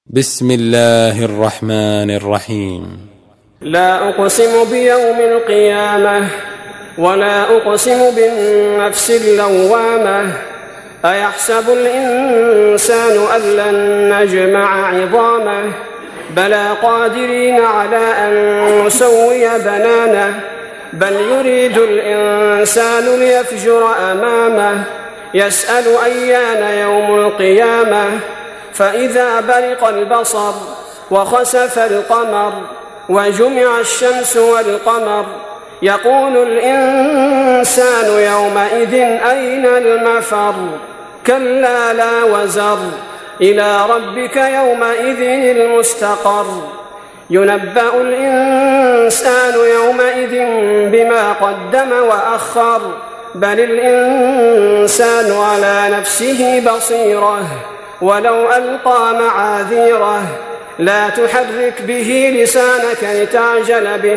بسم الله الرحمن الرحيم. لا أقسم بيوم القيامة ولا أقسم بالنفس اللوامة. أيحسب الإنسان أن لن نجمع عظامه بلى قادرين على أن نسوي بنانه بل يريد الإنسان ليفجر أمامه يسأل أيان يوم القيامة فإذا برق البصر وخسف القمر وجمع الشمس والقمر يقول الإنسان يومئذ أين المفر كلا لا وزر إلى ربك يومئذ المستقر ينبأ الإنسان يومئذ بما قدم وأخر بل الإنسان على نفسه بصيرة ولو ألقى معاذيره لا تحرك به لسانك لتعجل به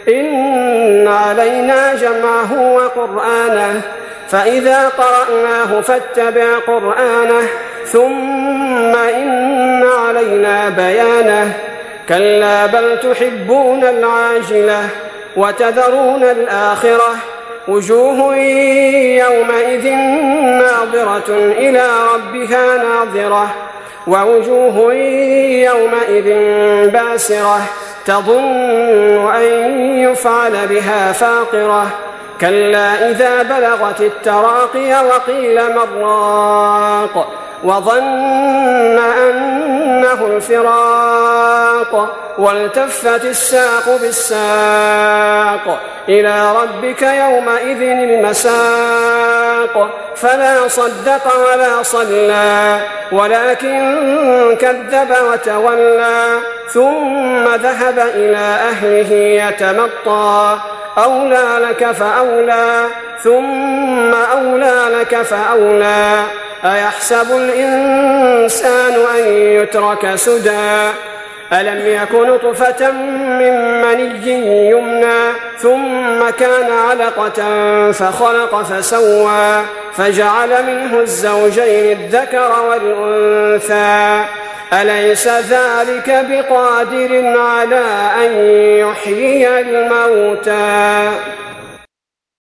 إن علينا جمعه وقرآنه فإذا قرأناه فاتبع قرآنه ثم إن علينا بيانه كلا بل تحبون العاجلة وتذرون الآخرة وجوه يومئذ ناظرة إلى ربها ناظرة ووجوه يومئذ باسرة تظن أن يفعل بها فاقرة كلا إذا بلغت التراقي وقيل من راق وظن أنه الفراق والتفت الساق بالساق إلى ربك يومئذ المساق فلا صدق ولا صلى ولكن كذب وتولى ثم ذهب إلى أهله يتمطى أولى لك فأولى ثم أولى لك فأولى أيحسب الإنسان أن يترك سدى ألم يك نطفة من مني يمنى ثم كان علقة فخلق فسوى فجعل منه الزوجين الذكر والأنثى أليس ذلك بقادر على أن يحيي الموتى